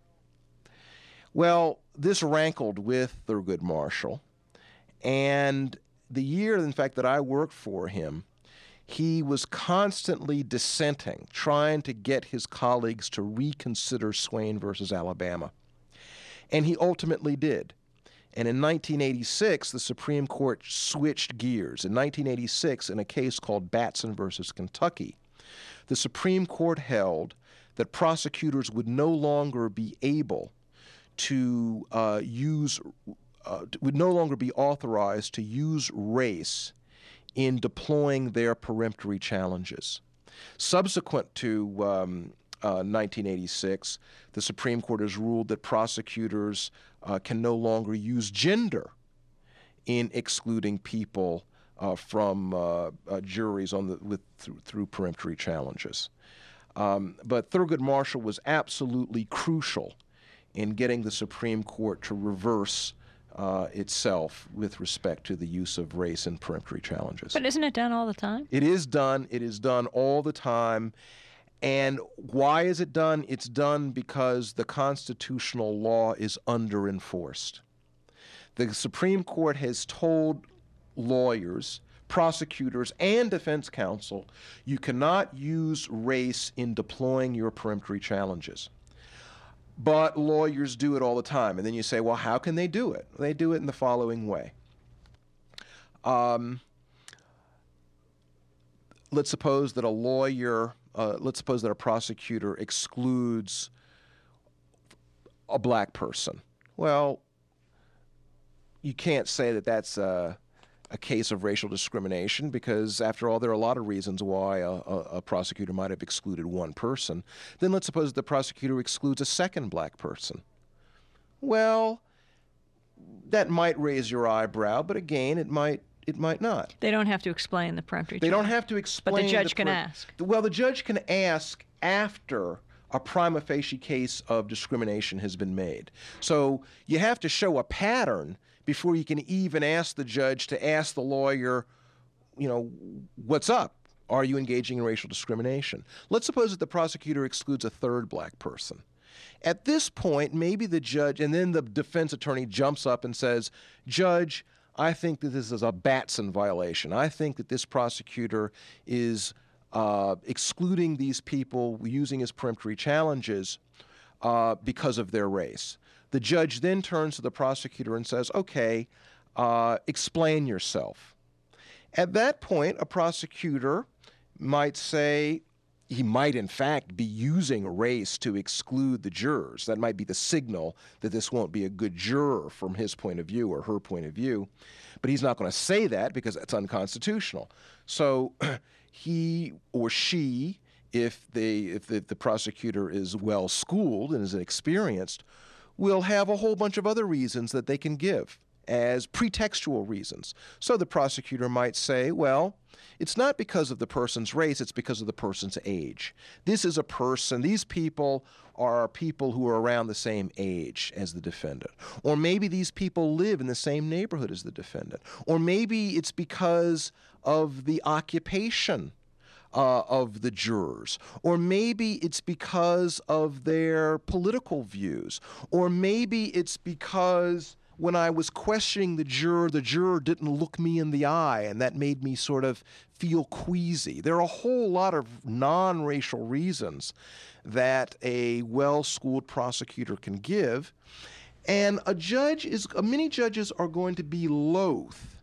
Well, this rankled with Thurgood Marshall, and the year, in fact, that I worked for him, he was constantly dissenting, trying to get his colleagues to reconsider Swain versus Alabama. And he ultimately did. And in nineteen eighty-six, the Supreme Court switched gears. In nineteen eighty-six, in a case called Batson versus Kentucky, the Supreme Court held that prosecutors would no longer be able to uh, use, uh, would no longer be authorized to use race in deploying their peremptory challenges. Subsequent to um, uh, nineteen eighty-six, the Supreme Court has ruled that prosecutors uh, can no longer use gender in excluding people uh, from uh, uh, juries on the, with, through, through peremptory challenges. Um, but Thurgood Marshall was absolutely crucial in getting the Supreme Court to reverse Uh, itself with respect to the use of race in peremptory challenges. But isn't it done all the time? It is done. It is done all the time. And why is it done? It's done because the constitutional law is under-enforced. The Supreme Court has told lawyers, prosecutors, and defense counsel, you cannot use race in deploying your peremptory challenges. But lawyers do it all the time. And then you say, well, how can they do it? They do it in the following way. Um, let's suppose that a lawyer, uh, let's suppose that a prosecutor excludes a black person. Well, you can't say that that's a, a case of racial discrimination because, after all, there are a lot of reasons why a, a, a prosecutor might have excluded one person. Then let's suppose the prosecutor excludes a second black person. Well, that might raise your eyebrow, but again, it might it might not. They don't have to explain the peremptory They challenge. don't have to explain. But the judge the can per- ask. Well, the judge can ask after a prima facie case of discrimination has been made. So you have to show a pattern before you can even ask the judge to ask the lawyer, you know, what's up? Are you engaging in racial discrimination? Let's suppose that the prosecutor excludes a third black person. At this point, maybe the judge, and then the defense attorney jumps up and says, Judge, I think that this is a Batson violation. I think that this prosecutor is uh, excluding these people using his peremptory challenges uh, because of their race. The judge then turns to the prosecutor and says, okay, uh, explain yourself. At that point, a prosecutor might say, he might in fact be using race to exclude the jurors. That might be the signal that this won't be a good juror from his point of view or her point of view. But he's not going to say that because that's unconstitutional. So he or she, if, they, if the, the prosecutor is well-schooled and is experienced, will have a whole bunch of other reasons that they can give. as pretextual reasons. So the prosecutor might say, well, it's not because of the person's race, it's because of the person's age. This is a person, these people are people who are around the same age as the defendant. Or maybe these people live in the same neighborhood as the defendant. Or maybe it's because of the occupation uh, of the jurors. Or maybe it's because of their political views. Or maybe it's because when I was questioning the juror, the juror didn't look me in the eye, and that made me sort of feel queasy. There are a whole lot of non-racial reasons that a well-schooled prosecutor can give, and a judge is, many judges are going to be loath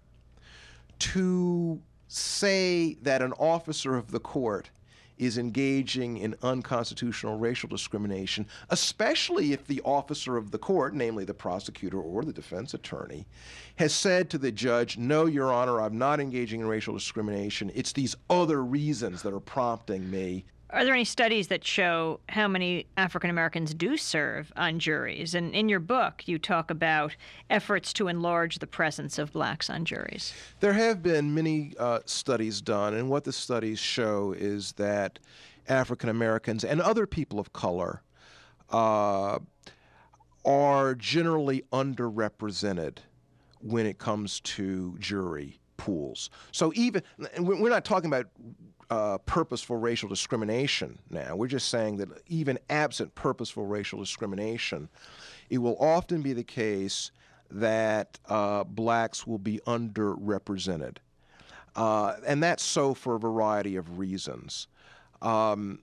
to say that an officer of the court is engaging in unconstitutional racial discrimination, especially if the officer of the court, namely the prosecutor or the defense attorney, has said to the judge, no, Your Honor, I'm not engaging in racial discrimination. It's these other reasons that are prompting me. Are there any studies that show how many African Americans do serve on juries? And in your book, you talk about efforts to enlarge the presence of blacks on juries. There have been many uh, studies done, and what the studies show is that African Americans and other people of color uh, are generally underrepresented when it comes to jury pools. So even, we're not talking about Uh, purposeful racial discrimination now. We're just saying that even absent purposeful racial discrimination, it will often be the case that uh, blacks will be underrepresented. Uh, and that's so for a variety of reasons. Um,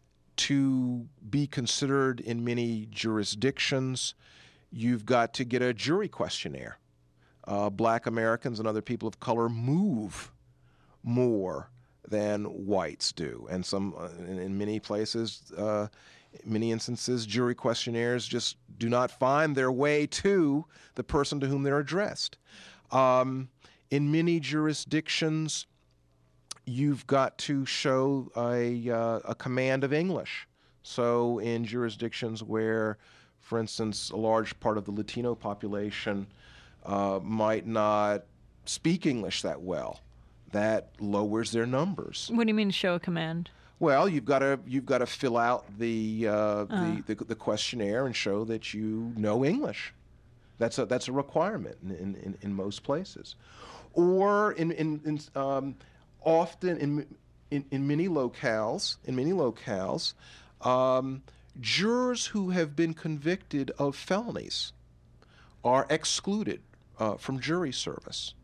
to be considered in many jurisdictions, you've got to get a jury questionnaire. Uh, black Americans and other people of color move more than whites do. And some, uh, in, in many places, uh, many instances, jury questionnaires just do not find their way to the person to whom they're addressed. Um, in many jurisdictions, you've got to show a, uh, a command of English. So in jurisdictions where, for instance, a large part of the Latino population uh, might not speak English that well, that lowers their numbers. What do you mean show a command? Well, you've got to you've got to fill out the, uh, uh. the, the the questionnaire and show that you know English. That's a that's a requirement in in, in most places, or in in, in um, often in, in in many locales in many locales, um, jurors who have been convicted of felonies are excluded uh, from jury service.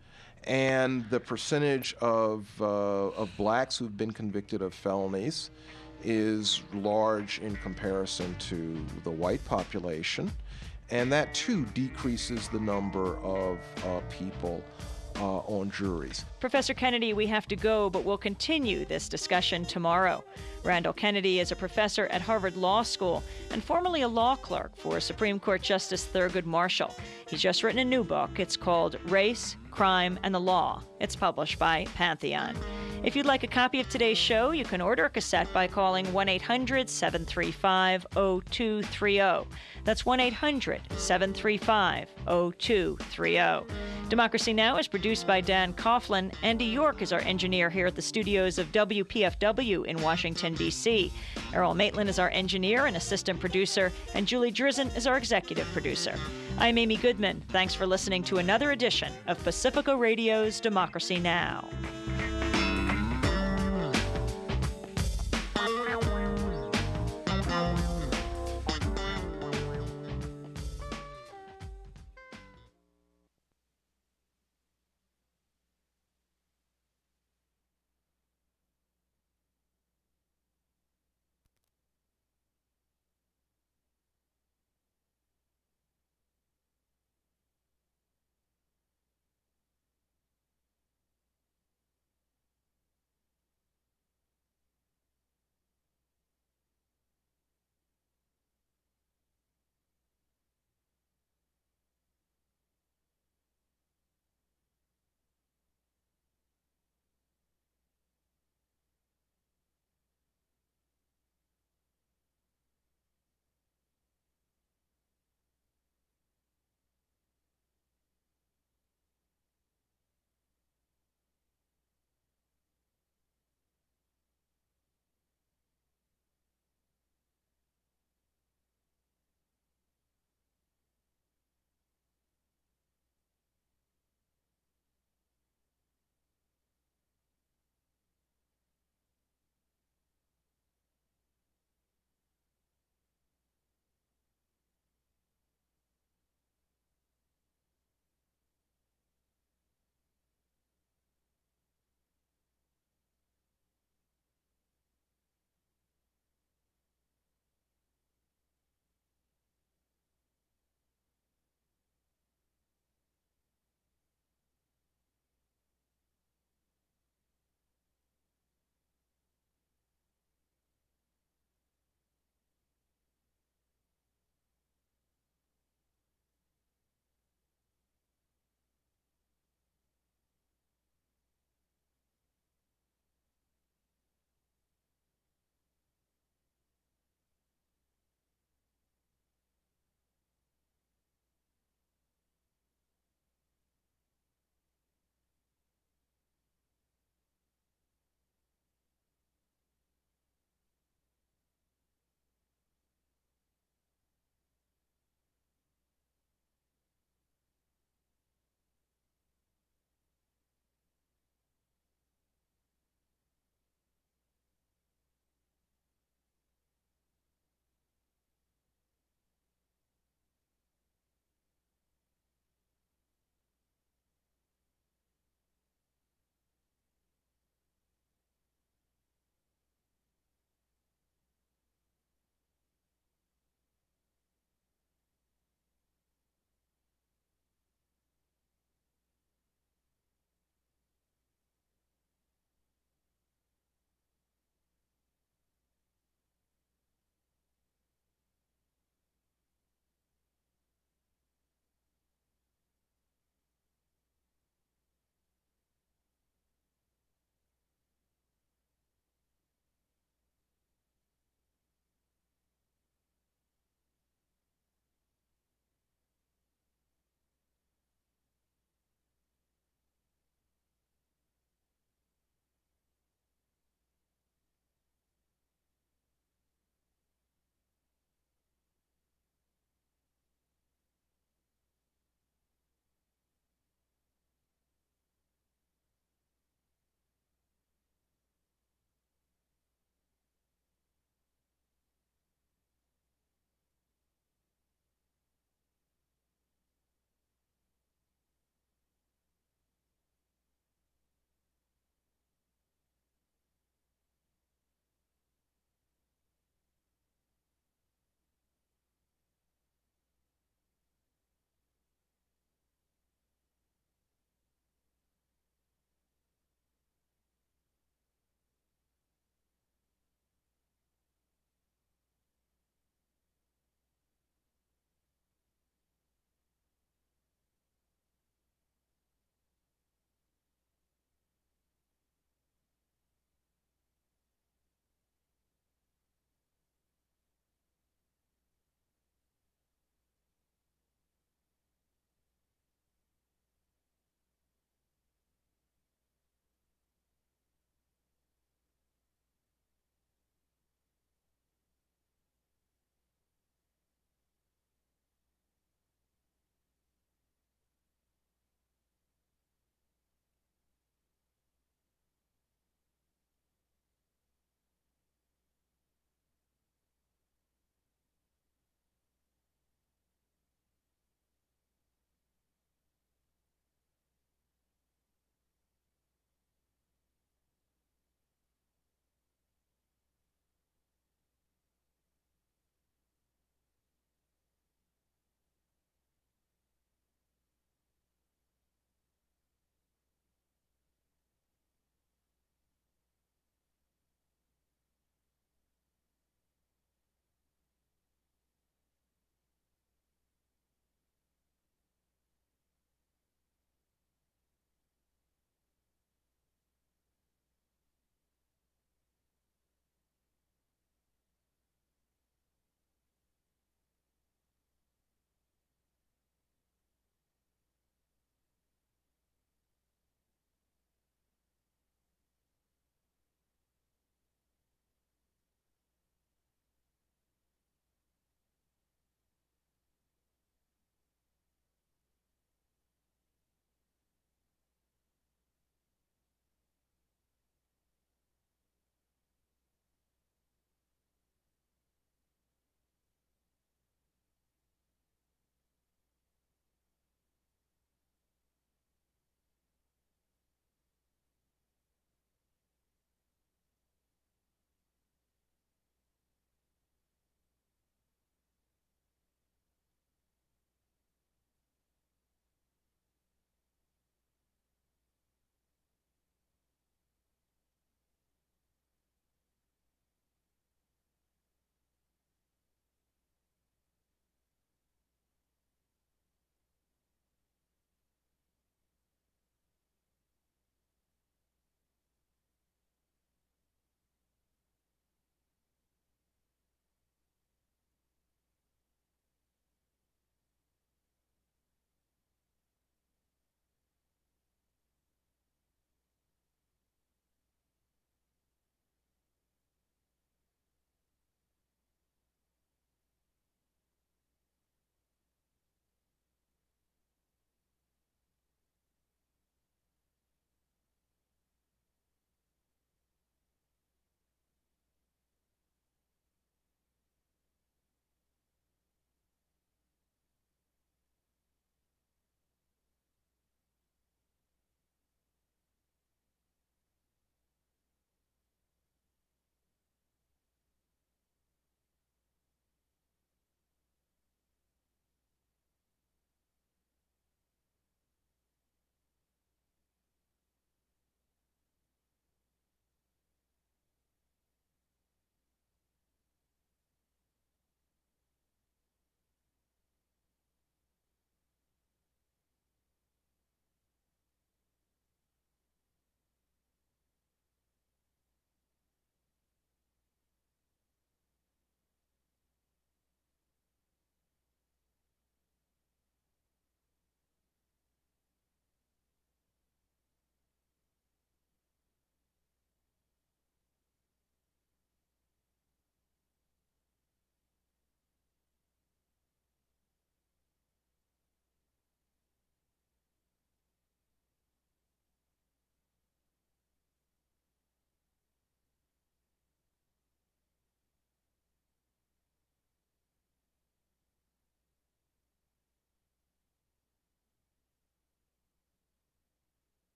And the percentage of, uh, of blacks who've been convicted of felonies is large in comparison to the white population. And that, too, decreases the number of uh, people uh, on juries. Professor Kennedy, we have to go, but we'll continue this discussion tomorrow. Randall Kennedy is a professor at Harvard Law School and formerly a law clerk for Supreme Court Justice Thurgood Marshall. He's just written a new book. It's called Race, Crime, and the Law. It's published by Pantheon. If you'd like a copy of today's show, you can order a cassette by calling one eight hundred, seven three five, zero two three zero. That's one eight hundred, seven three five, zero two three zero. Democracy Now! Is produced by Dan Coughlin. Andy York is our engineer here at the studios of W P F W in Washington, D C Errol Maitland is our engineer and assistant producer, and Julie Drizzen is our executive producer. I'm Amy Goodman. Thanks for listening to another edition of Pacifica Radio's Democracy Now!